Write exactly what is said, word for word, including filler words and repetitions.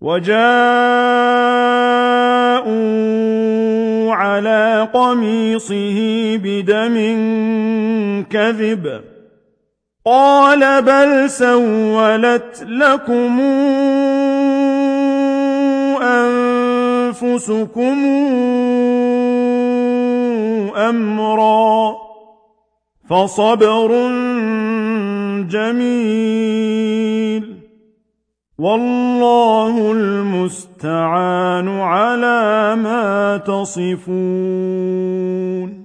وجاءوا على قميصه بدم كذب قال بل سولت لكم أنفسكم أمرا فصبر جميل والله المستعان على ما تصفون